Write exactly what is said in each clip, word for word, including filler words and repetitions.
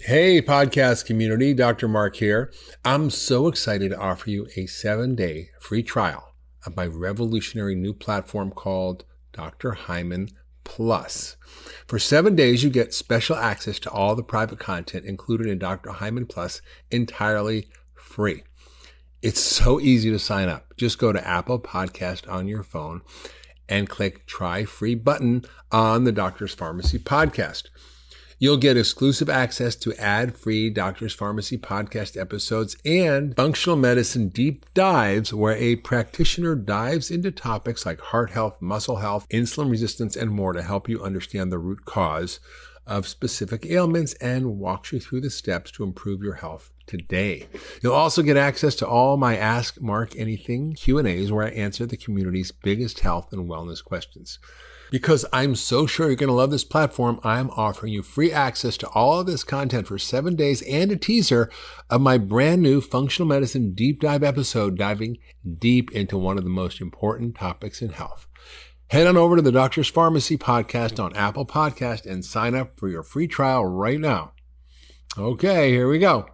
Hey, podcast community, Doctor Mark here. I'm so excited to offer you a seven-day free trial of my revolutionary new platform called Doctor Hyman Plus. For seven days, you get special access to all the private content included in Doctor Hyman Plus entirely free. It's so easy to sign up. Just go to Apple Podcast on your phone and click Try Free button on the Doctor's Pharmacy podcast. You'll get exclusive access to ad-free Doctor's Pharmacy podcast episodes and functional medicine deep dives where a practitioner dives into topics like heart health, muscle health, insulin resistance, and more to help you understand the root cause of specific ailments and walks you through the steps to improve your health today. You'll also get access to all my Ask Mark Anything Q and A's where I answer the community's biggest health and wellness questions. Because I'm so sure you're going to love this platform, I'm offering you free access to all of this content for seven days and a teaser of my brand new functional medicine deep dive episode diving deep into one of the most important topics in health. Head on over to the Doctor's Pharmacy podcast on Apple Podcast and sign up for your free trial right now. Okay, here we go.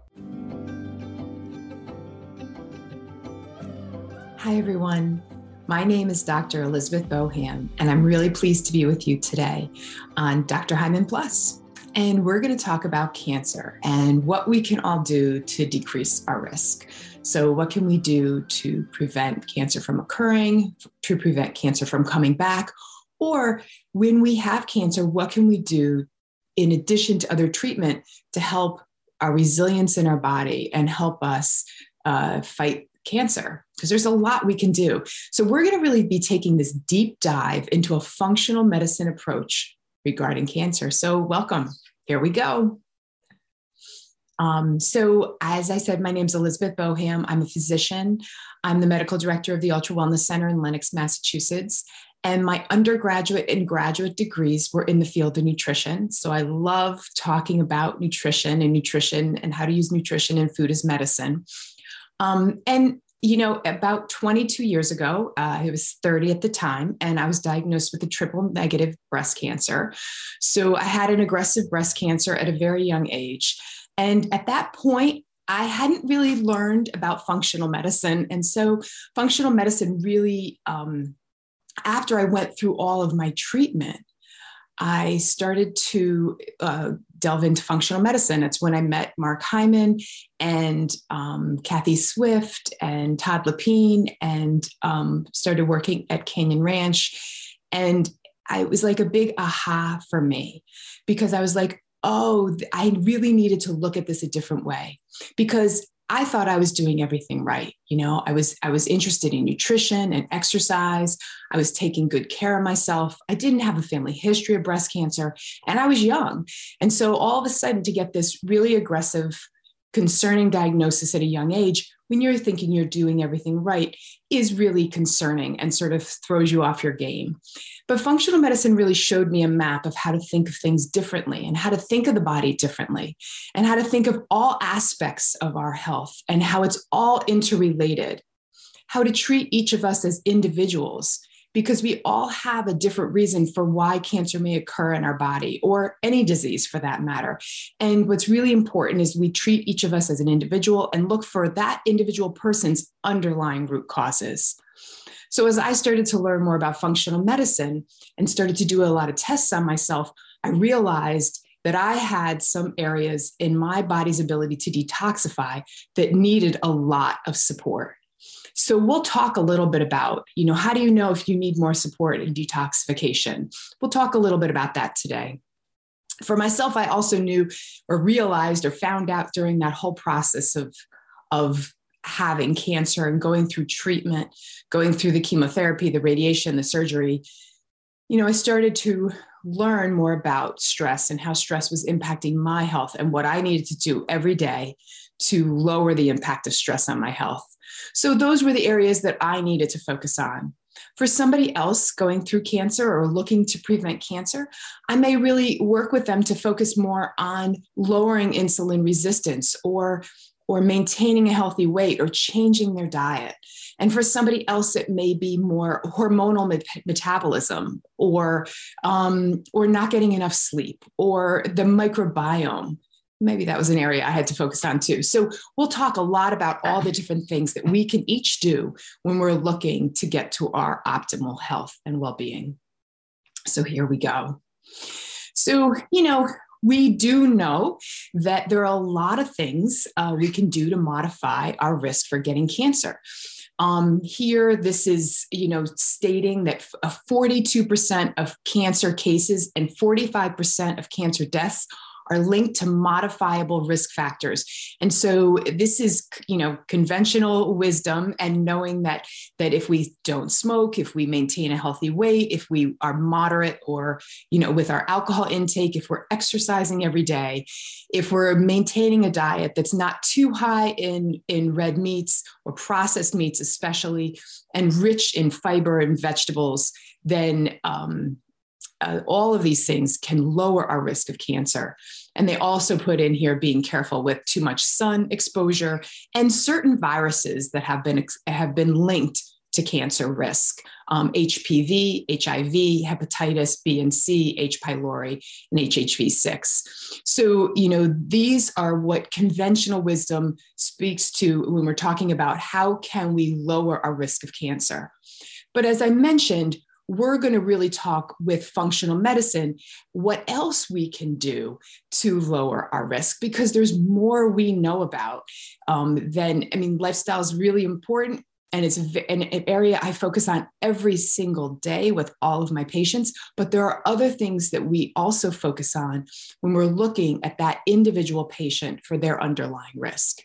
Hi, everyone. My name is Doctor Elizabeth Boham, and I'm really pleased to be with you today on Doctor Hyman Plus. And we're going to talk about cancer and what we can all do to decrease our risk. So what can we do to prevent cancer from occurring, to prevent cancer from coming back? Or when we have cancer, what can we do in addition to other treatment to help our resilience in our body and help us uh, fight cancer? Because there's a lot we can do. So we're going to really be taking this deep dive into a functional medicine approach regarding cancer. So welcome. Here we go. Um, so as I said, my name is Elizabeth Boham. I'm a physician. I'm the medical director of the Ultra Wellness Center in Lenox, Massachusetts. And my undergraduate and graduate degrees were in the field of nutrition. So I love talking about nutrition and nutrition and how to use nutrition and food as medicine. Um, and You know, about twenty-two years ago, uh, I was thirty at the time, and I was diagnosed with a triple negative breast cancer. So I had an aggressive breast cancer at a very young age. And at that point, I hadn't really learned about functional medicine. And so functional medicine really, um, after I went through all of my treatment, I started to uh, delve into functional medicine. It's when I met Mark Hyman and um, Kathy Swift and Todd Lepine and um, started working at Canyon Ranch. And I, it was like a big aha for me because I was like, oh, I really needed to look at this a different way because I thought I was doing everything right. You know, I was, I was interested in nutrition and exercise. I was taking good care of myself. I didn't have a family history of breast cancer and I was young. And so all of a sudden to get this really aggressive, concerning diagnosis at a young age, when you're thinking you're doing everything right, is really concerning and sort of throws you off your game. But functional medicine really showed me a map of how to think of things differently and how to think of the body differently and how to think of all aspects of our health and how it's all interrelated, how to treat each of us as individuals, because we all have a different reason for why cancer may occur in our body or any disease for that matter. And what's really important is we treat each of us as an individual and look for that individual person's underlying root causes. So as I started to learn more about functional medicine and started to do a lot of tests on myself, I realized that I had some areas in my body's ability to detoxify that needed a lot of support. So we'll talk a little bit about, you know, how do you know if you need more support in detoxification? We'll talk a little bit about that today. For myself, I also knew or realized or found out during that whole process of, of having cancer and going through treatment, going through the chemotherapy, the radiation, the surgery, you know, I started to learn more about stress and how stress was impacting my health and what I needed to do every day to lower the impact of stress on my health. So those were the areas that I needed to focus on. For somebody else going through cancer or looking to prevent cancer, I may really work with them to focus more on lowering insulin resistance or, or maintaining a healthy weight or changing their diet. And for somebody else, it may be more hormonal met- metabolism or, um, or not getting enough sleep or the microbiome. maybe that was an area I had to focus on too. So we'll talk a lot about all the different things that we can each do when we're looking to get to our optimal health and well-being. So here we go. So, you know, we do know that there are a lot of things uh, we can do to modify our risk for getting cancer. Um, here, this is, you know, stating that forty-two percent of cancer cases and forty-five percent of cancer deaths are linked to modifiable risk factors. And so this is, you know, conventional wisdom, and knowing that, that if we don't smoke, if we maintain a healthy weight, if we are moderate or, you know, with our alcohol intake, if we're exercising every day, if we're maintaining a diet that's not too high in, in red meats or processed meats, especially, and rich in fiber and vegetables, then um, Uh, all of these things can lower our risk of cancer. And they also put in here being careful with too much sun exposure and certain viruses that have been have been linked to cancer risk, um, H P V, H I V, hepatitis B and C, H. pylori, and H H V six. So, you know, these are what conventional wisdom speaks to when we're talking about how can we lower our risk of cancer. But as I mentioned, we're going to really talk with functional medicine, what else we can do to lower our risk, because there's more we know about um, than, I mean, lifestyle is really important. And it's an area I focus on every single day with all of my patients. But there are other things that we also focus on when we're looking at that individual patient for their underlying risk.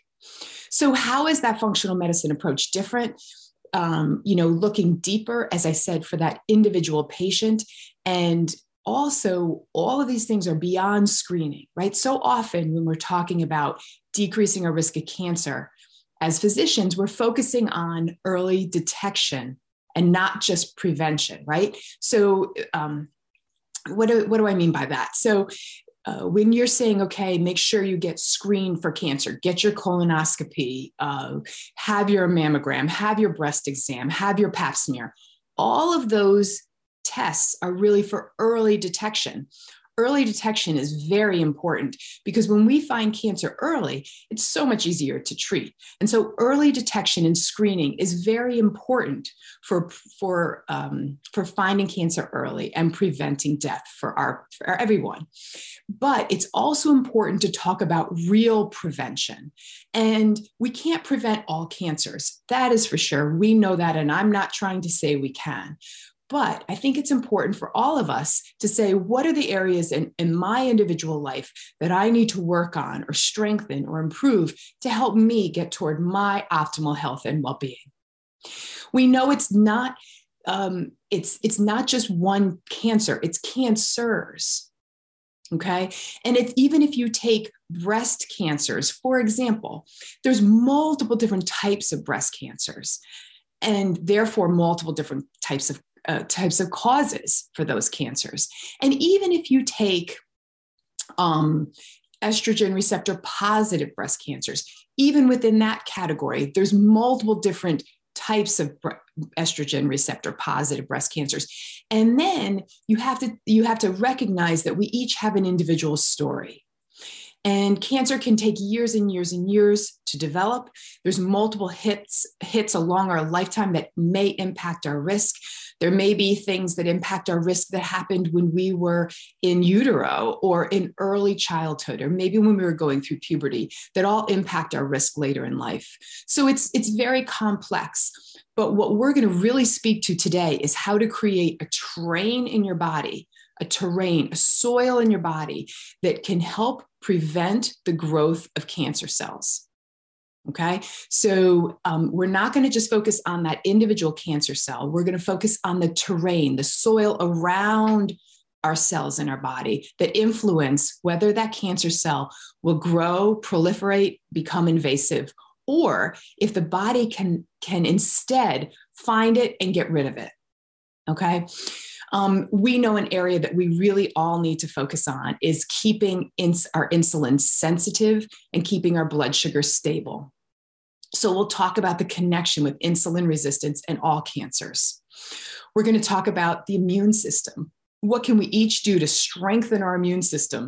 So how is that functional medicine approach different? Um, you know, looking deeper, as I said, for that individual patient. And also, all of these things are beyond screening, right? So often when we're talking about decreasing our risk of cancer, as physicians, we're focusing on early detection and not just prevention, right? So um, what do, what do I mean by that? So Uh, when you're saying, okay, make sure you get screened for cancer, get your colonoscopy, uh, have your mammogram, have your breast exam, have your pap smear, all of those tests are really for early detection. Early detection is very important because when we find cancer early, it's so much easier to treat. And so early detection and screening is very important for, for, um, for finding cancer early and preventing death for, our, for everyone. But it's also important to talk about real prevention. And we can't prevent all cancers. That is for sure. We know that, and I'm not trying to say we can. But I think it's important for all of us to say, what are the areas in, in my individual life that I need to work on or strengthen or improve to help me get toward my optimal health and well-being? We know it's not, um, it's, it's not just one cancer, it's cancers. Okay. And it's even if you take breast cancers, for example, there's multiple different types of breast cancers and therefore multiple different types of uh, types of causes for those cancers. And even if you take um, estrogen receptor positive breast cancers, even within that category, there's multiple different types of estrogen receptor positive breast cancers. And then you have to, you have to recognize that we each have an individual story. And cancer can take years and years and years to develop. There's multiple hits, hits along our lifetime that may impact our risk. There may be things that impact our risk that happened when we were in utero or in early childhood, or maybe when we were going through puberty, that all impact our risk later in life. So it's, it's very complex. But what we're going to really speak to today is how to create a terrain in your body, a terrain, a soil in your body that can help prevent the growth of cancer cells. Okay, so um, we're not going to just focus on that individual cancer cell. We're going to focus on the terrain, the soil around our cells in our body that influence whether that cancer cell will grow, proliferate, become invasive, or if the body can, can instead find it and get rid of it. Okay. Um, we know an area that we really all need to focus on is keeping ins- our insulin sensitive and keeping our blood sugar stable. So we'll talk about the connection with insulin resistance and all cancers. We're going to talk about the immune system. What can we each do to strengthen our immune system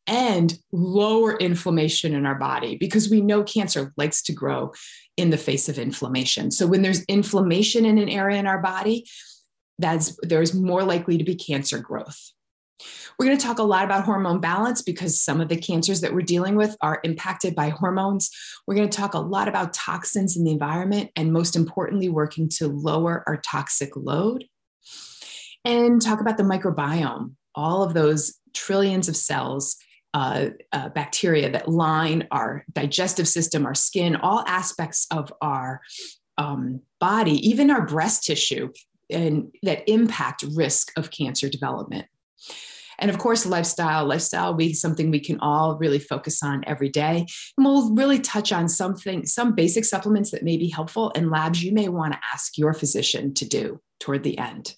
and lower inflammation in our body, because we know cancer likes to grow in the face of inflammation. So when there's inflammation in an area in our body, that's there's more likely to be cancer growth. We're going to talk a lot about hormone balance because some of the cancers that we're dealing with are impacted by hormones. We're going to talk a lot about toxins in the environment, and most importantly, working to lower our toxic load. And talk about the microbiome, all of those trillions of cells, uh, uh, bacteria that line our digestive system, our skin, all aspects of our um, body, even our breast tissue, and that impact risk of cancer development. And of course, lifestyle. Lifestyle will be something we can all really focus on every day. And we'll really touch on something, some basic supplements that may be helpful, and labs you may want to ask your physician to do toward the end.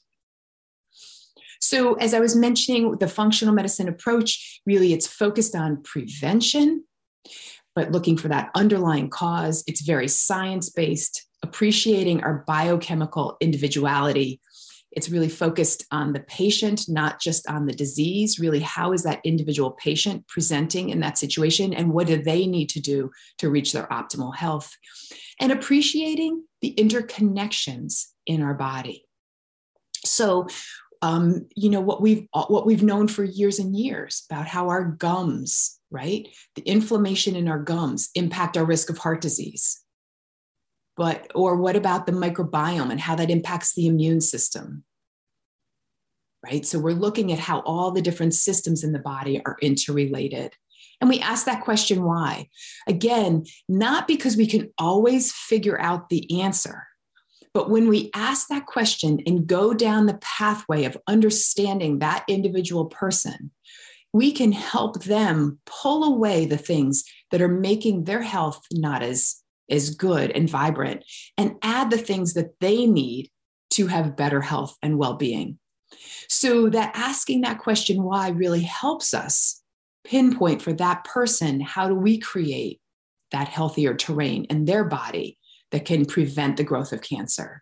So as I was mentioning, the functional medicine approach, really it's focused on prevention, but looking for that underlying cause. It's very science-based, appreciating our biochemical individuality. It's really focused on the patient, not just on the disease. Really, how is that individual patient presenting in that situation, and what do they need to do to reach their optimal health? And appreciating the interconnections in our body. So, um, you know, what we've what we've known for years and years about how our gums, right, the inflammation in our gums impact our risk of heart disease. But, or what about the microbiome and how that impacts the immune system, right? So we're looking at how all the different systems in the body are interrelated. And we ask that question, why? Again, not because we can always figure out the answer, but when we ask that question and go down the pathway of understanding that individual person, we can help them pull away the things that are making their health not as is good and vibrant, and add the things that they need to have better health and well-being. So that asking that question why really helps us pinpoint for that person, how do we create that healthier terrain in their body that can prevent the growth of cancer?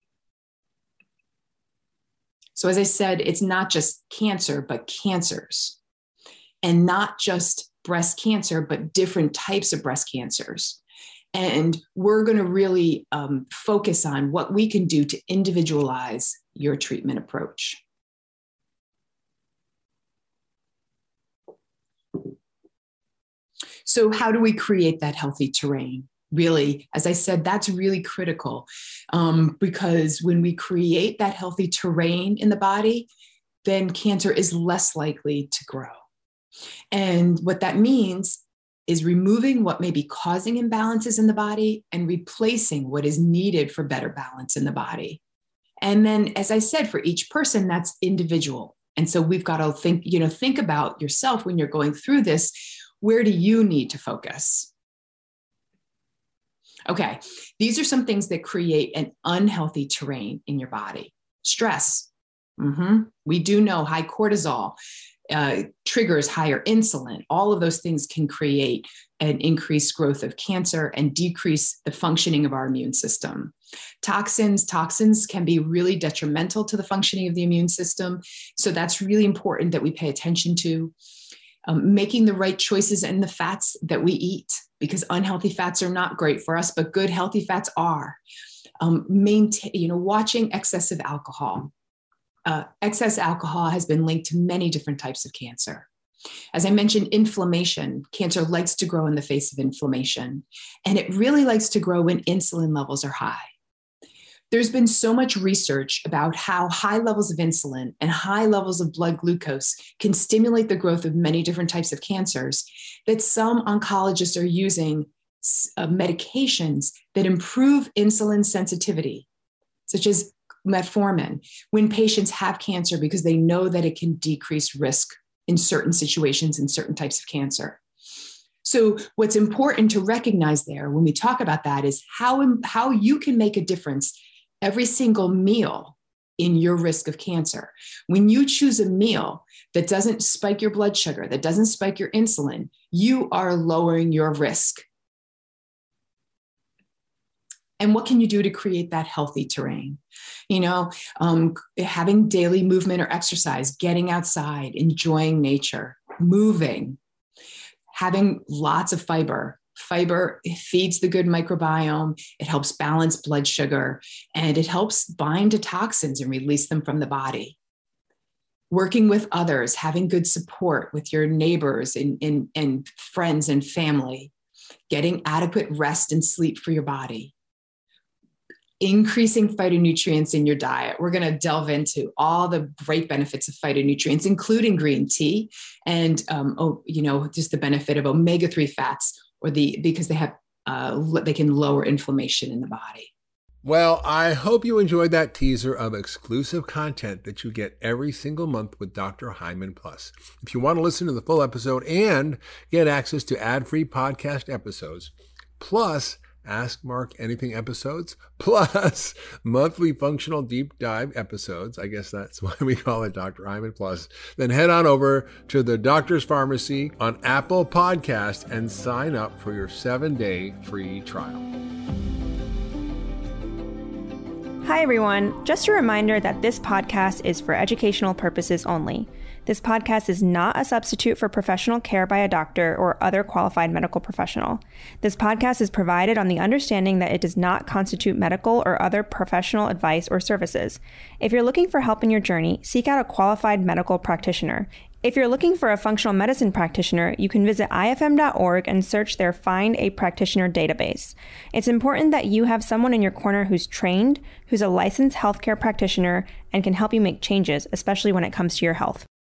So as I said, it's not just cancer, but cancers, and not just breast cancer, but different types of breast cancers. And we're going to really um, focus on what we can do to individualize your treatment approach. So how do we create that healthy terrain? Really, as I said, that's really critical um, because when we create that healthy terrain in the body, then cancer is less likely to grow. And what that means is removing what may be causing imbalances in the body and replacing what is needed for better balance in the body. And then, as I said, for each person, that's individual. And so we've got to think, you know, think about yourself when you're going through this. Where do you need to focus? Okay, these are some things that create an unhealthy terrain in your body. Stress. Mm-hmm. We do know high cortisol Uh, triggers higher insulin. All of those things can create an increased growth of cancer and decrease the functioning of our immune system. Toxins, toxins can be really detrimental to the functioning of the immune system. So that's really important that we pay attention to. Um, making the right choices in the fats that we eat, because unhealthy fats are not great for us, but good healthy fats are. Um, maintain, you know, watching excessive alcohol. Uh, excess alcohol has been linked to many different types of cancer. As I mentioned, inflammation. Cancer likes to grow in the face of inflammation, and it really likes to grow when insulin levels are high. There's been so much research about how high levels of insulin and high levels of blood glucose can stimulate the growth of many different types of cancers that some oncologists are using uh, medications that improve insulin sensitivity, such as metformin, when patients have cancer because they know that it can decrease risk in certain situations in certain types of cancer. So what's important to recognize there when we talk about that is how, how you can make a difference every single meal in your risk of cancer. When you choose a meal that doesn't spike your blood sugar, that doesn't spike your insulin, you are lowering your risk. And what can you do to create that healthy terrain? You know, um, having daily movement or exercise, getting outside, enjoying nature, moving, having lots of fiber. Fiber feeds the good microbiome. It helps balance blood sugar, and it helps bind to toxins and release them from the body. Working with others, having good support with your neighbors and, and, and friends and family, getting adequate rest and sleep for your body, increasing phytonutrients in your diet. We're going to delve into all the great benefits of phytonutrients, including green tea and, um, oh, you know, just the benefit of omega three fats, or the because they have uh, they can lower inflammation in the body. Well, I hope you enjoyed that teaser of exclusive content that you get every single month with Doctor Hyman Plus. If you want to listen to the full episode and get access to ad-free podcast episodes, plus Ask Mark Anything episodes, plus monthly functional deep dive episodes, I guess that's why we call it Doctor Hyman Plus, then head on over to the Doctor's Pharmacy on Apple Podcast and sign up for your seven-day free trial. Hi, everyone. Just a reminder that this podcast is for educational purposes only. This podcast is not a substitute for professional care by a doctor or other qualified medical professional. This podcast is provided on the understanding that it does not constitute medical or other professional advice or services. If you're looking for help in your journey, seek out a qualified medical practitioner. If you're looking for a functional medicine practitioner, you can visit I F M dot org and search their Find a Practitioner database. It's important that you have someone in your corner who's trained, who's a licensed healthcare practitioner, and can help you make changes, especially when it comes to your health.